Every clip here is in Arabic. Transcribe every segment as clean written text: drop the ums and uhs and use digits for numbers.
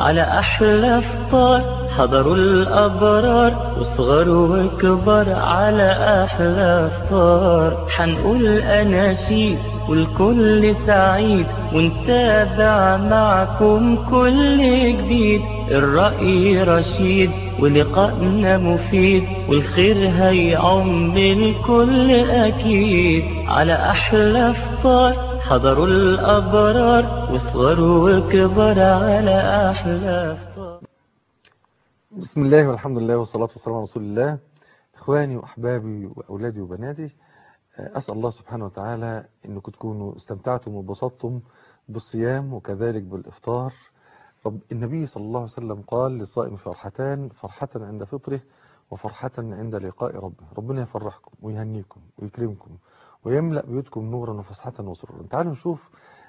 على أحلى فطار. حضروا الأبرار وصغار وكبار على أحلى فطار. حنقول أناشيد والكل سعيد ونتابع معكم كل جديد. الرأي رشيد ولقائنا مفيد والخير هيعم الكل أكيد. على أحلى فطار حضروا الأبرار وصغار وكبار على أحلى فطار. بسم الله والحمد لله والصلاة والسلام على رسول الله. إخواني وأحبابي وأولادي وبناتي، أسأل الله سبحانه وتعالى أنكم تكونوا استمتعتم وانبسطتم بالصيام وكذلك بالإفطار. النبي صلى الله عليه وسلم قال للصائم فرحتان: فرحة عند فطره وفرحة عند لقاء ربه. ربنا يفرحكم ويهنيكم ويكرمكم ويملأ بيوتكم نورا وفسحة وسرورا. تعالوا نشوف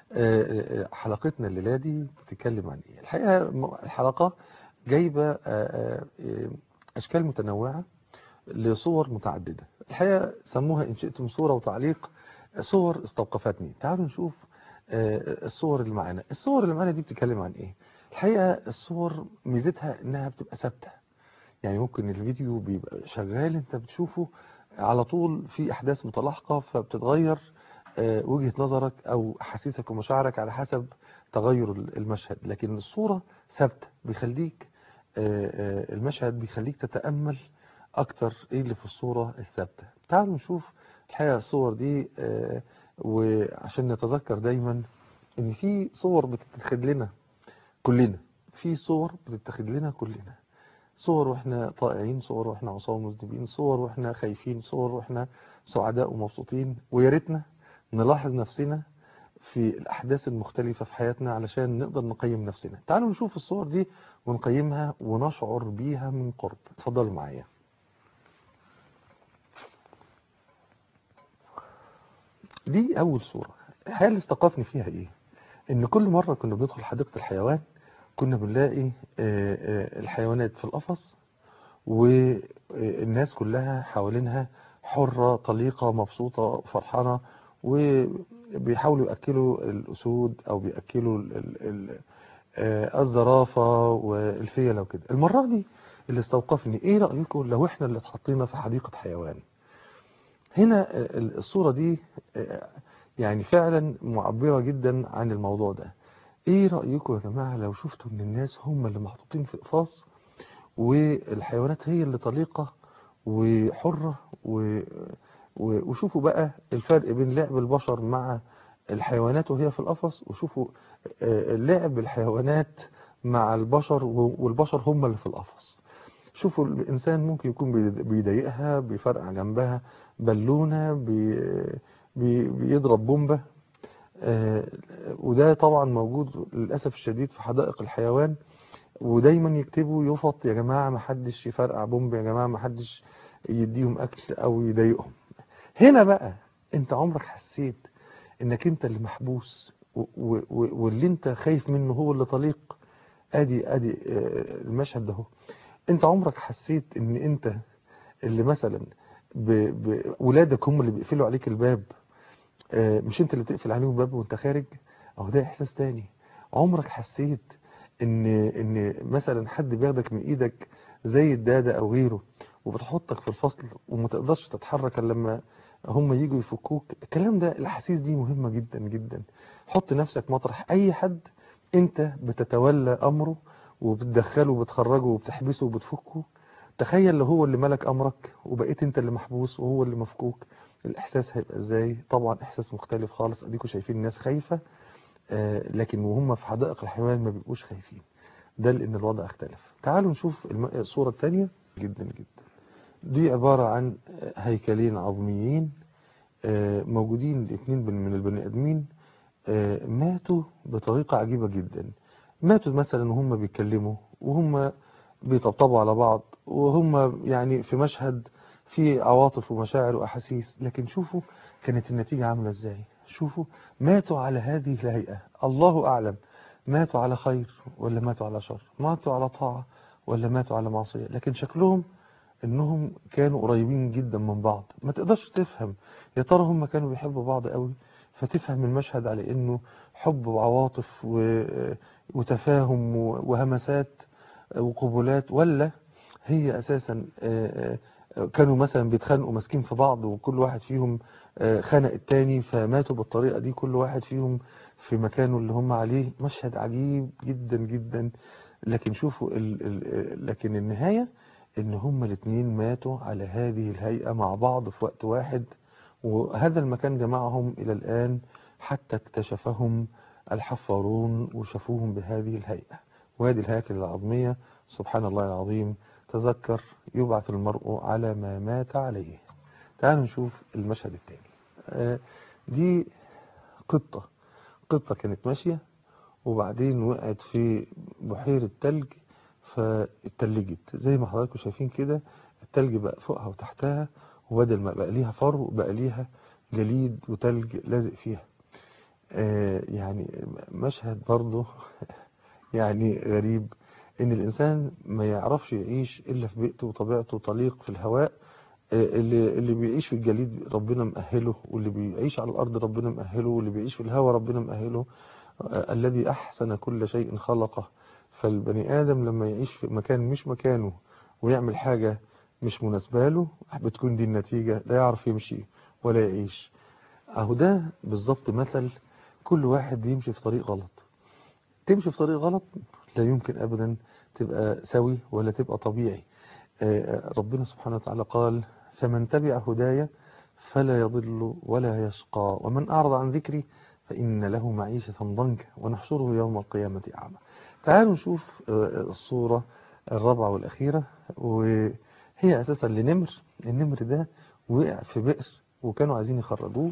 حلقتنا الليلة دي بتتكلم عن ايه. الحقيقة الحلقة جايبة أشكال متنوعة لصور متعددة. الحقيقة سموها إن شئتم صورة وتعليق، صور استوقفتني. تعالوا نشوف الصور اللي معانا. الصور اللي معانا دي بتتكلم عن ايه؟ الحقيقة الصور ميزتها انها بتبقى ثابتة، يعني ممكن الفيديو بيبقى شغال انت بتشوفه على طول في احداث متلاحقة فبتتغير وجهة نظرك او احاسيسك ومشاعرك على حسب تغير المشهد، لكن الصورة ثابتة بيخليك المشهد بيخليك تتأمل اكتر ايه اللي في الصورة الثابتة. تعالوا نشوف الحقيقة الصور دي وعشان نتذكر دايما ان في صور بتتخذ لنا كلنا، في صور بتتخذ لنا كلنا، صور واحنا طائعين، صور واحنا عصاه مذنبين، صور واحنا خايفين، صور واحنا سعداء ومبسوطين. ويا ريتنا نلاحظ نفسنا في الأحداث المختلفة في حياتنا علشان نقدر نقيم نفسنا. تعالوا نشوف الصور دي ونقيمها ونشعر بيها من قرب. اتفضلوا معايا. دي أول صورة. الحقيقة اللي استوقفني فيها إيه؟ إن كل مرة كنا بندخل حديقة الحيوان كنا بنلاقي الحيوانات في القفص والناس كلها حوالينها حرة طليقة مبسوطة فرحانة، وبيحاولوا يأكلوا الأسود أو بيأكلوا الزرافة والفيلة وكده. المرة دي اللي استوقفني، إيه رأيكم لو إحنا اللي اتحطينا في حديقة حيوان؟ هنا الصورة دي يعني فعلا معبرة جدا عن الموضوع ده. ايه رأيكم يا جماعة لو شفتوا ان الناس هم اللي محطوطين في قفص والحيوانات هي اللي طليقة وحرة وشوفوا بقى الفرق بين لعب البشر مع الحيوانات وهي في القفص، وشوفوا لعب الحيوانات مع البشر والبشر هم اللي في القفص. شوفوا الإنسان ممكن يكون بيضايقها، بيفرقع جنبها بالونة، بيضرب بومبة. وده طبعا موجود للأسف الشديد في حدائق الحيوان، ودايما يكتبوا يفط يا جماعة ما حدش يفرقع بومب، يا جماعة ما حدش يديهم أكل أو يضايقهم. هنا بقى انت عمرك حسيت انك انت اللي محبوس واللي انت خايف منه هو اللي طليق؟ ادي المشهد ده. انت عمرك حسيت ان انت اللي مثلا ولادك هم اللي بيقفلوا عليك الباب، مش انت اللي بتقفل عليهم الباب وانت خارج؟ اهو ده احساس تاني. عمرك حسيت ان مثلا حد بياخدك من ايدك زي الدادة او غيره وبتحطك في الفصل وما تقدرش تتحرك الا لما هم يجوا يفكوك؟ الكلام ده، الاحاسيس دي مهمة جدا جدا. حط نفسك مطرح اي حد انت بتتولى امره وبتدخله وبتخرجه وبتحبسه وبتفكه. تخيل لو هو اللي ملك امرك وبقيت انت اللي محبوس وهو اللي مفكوك، الاحساس هيبقى ازاي؟ طبعا احساس مختلف خالص. اديكوا شايفين الناس خايفة لكن وهم في حدائق الحيوان ما بيبقوش خايفين، ده لان الوضع اختلف. تعالوا نشوف الصورة الثانية جدا جدا. دي عبارة عن هيكلين عظميين موجودين الاثنين من البني ادمين ماتوا بطريقة عجيبة جدا. ماتوا مثلا وهم بيتكلموا وهم بيطبطبوا على بعض وهم يعني في مشهد فيه عواطف ومشاعر وأحاسيس، لكن شوفوا كانت النتيجة عاملة ازاي. شوفوا ماتوا على هذه الهيئة، الله أعلم ماتوا على خير ولا ماتوا على شر، ماتوا على طاعة ولا ماتوا على معصية، لكن شكلهم انهم كانوا قريبين جدا من بعض. ما تقدرش تفهم يا ترى هم كانوا بيحبوا بعض قوي، فتفهم المشهد على انه حب وعواطف وتفاهم وهمسات وقبولات، ولا هي اساسا كانوا مثلا بيتخانقوا ماسكين في بعض وكل واحد فيهم خنق التاني فماتوا بالطريقة دي، كل واحد فيهم في مكانه اللي هم عليه. مشهد عجيب جدا جدا. لكن شوفوا لكن النهاية ان هم الاثنين ماتوا على هذه الهيئة مع بعض في وقت واحد، وهذا المكان جمعهم الى الان حتى اكتشفهم الحفارون وشافوهم بهذه الهيئة وهذه الهياكل العظمية. سبحان الله العظيم. تذكر يبعث المرء على ما مات عليه. تعالوا نشوف المشهد الثاني. دي قطة كانت ماشية وبعدين وقعت في بحيرة تلج فاتلجت زي ما حضراتكم شايفين كده. التلج بقى فوقها وتحتها، وبدل ما بقى ليها فرو بقى ليها جليد وتلج لازق فيها. يعني مشهد برضه يعني غريب، ان الانسان ما يعرفش يعيش الا في بيئته وطبيعته طليق في الهواء. اللي بيعيش في الجليد ربنا مأهله، واللي بيعيش على الارض ربنا مأهله، واللي بيعيش في الهواء ربنا مأهله. الذي احسن كل شيء خلقه. فالبني ادم لما يعيش في مكان مش مكانه ويعمل حاجة مش مناسبة له، بتكون دي النتيجة، لا يعرف يمشي ولا يعيش. اهو ده بالظبط مثل كل واحد بيمشي في طريق غلط. تمشي في طريق غلط لا يمكن أبدا تبقى سوي ولا تبقى طبيعي. ربنا سبحانه وتعالى قال: فمن تبع هدايا فلا يضل ولا يشقى ومن أعرض عن ذكري فإن له معيشة ضنكا ونحشره يوم القيامة أعمى. تعالوا نشوف الصورة الرابعة والأخيرة، وهي أساسا لنمر. النمر ده وقع في بئر وكانوا عايزين يخرجوه.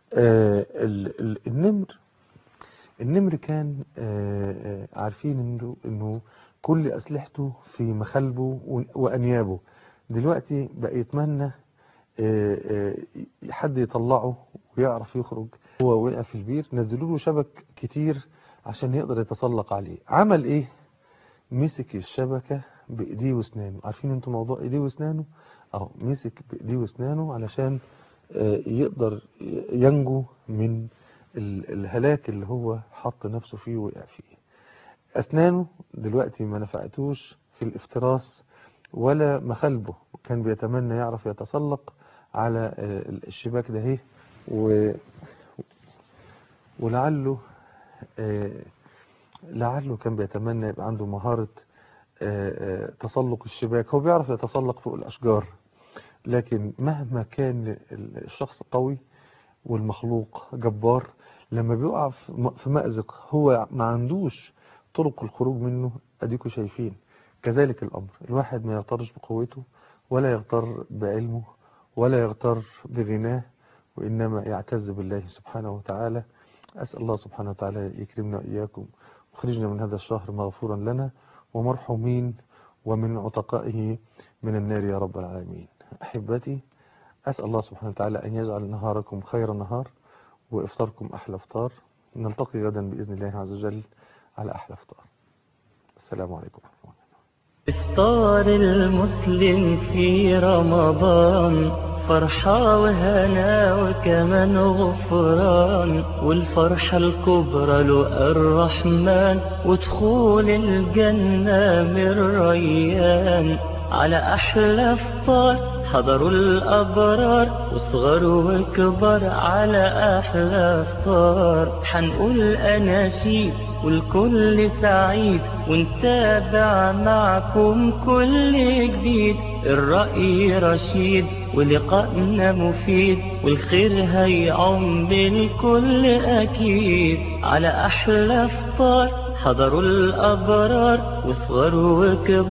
النمر كان عارفين انه كل اسلحته في مخالبه وانيابه. دلوقتي بقى يتمنى حد يطلعه ويعرف يخرج. هو وقع في البير، نزلوا له شبك كتير عشان يقدر يتسلق عليه. عمل ايه؟ مسك الشبكة بايديه واسنانه. عارفين انتوا موضوع ايديه واسنانه؟ مسك بايديه واسنانه علشان يقدر ينجو من الهلاك اللي هو حط نفسه فيه ووقع فيه. أسنانه دلوقتي ما نفعتوش في الافتراس ولا مخالبه، كان بيتمنى يعرف يتسلق على الشباك ده اهي. ولعله كان بيتمنى يبقى عنده مهارة تسلق الشباك. هو بيعرف يتسلق فوق الأشجار، لكن مهما كان الشخص قوي والمخلوق جبار، لما بيقع في مأزق هو ما عندوش طرق الخروج منه. اديكوا شايفين كذلك الأمر. الواحد ما يغترش بقوته ولا يغتر بعلمه ولا يغتر بغناه، وإنما يعتز بالله سبحانه وتعالى. أسأل الله سبحانه وتعالى يكرمنا وإياكم وخرجنا من هذا الشهر مغفورا لنا ومرحومين ومن عتقائه من النار يا رب العالمين. أحبتي، أسأل الله سبحانه وتعالى أن يجعل نهاركم خير نهار وإفطاركم أحلى إفطار. نلتقي غدا بإذن الله عز وجل على أحلى إفطار. السلام عليكم ورحمة الله. إفطار المسلم في رمضان فرحة وهنا وكمان غفران، والفرحة الكبرى له الرحمن ودخول الجنة من ريان. على أحلى إفطار حضروا الأبرار وصغر وكبر على أحلى إفطار. حنقول أناشيد والكل سعيد ونتابع معكم كل جديد. الرأي رشيد ولقائنا مفيد والخير هيعم الكل أكيد. على أحلى إفطار حضروا الأبرار وصغر وكبر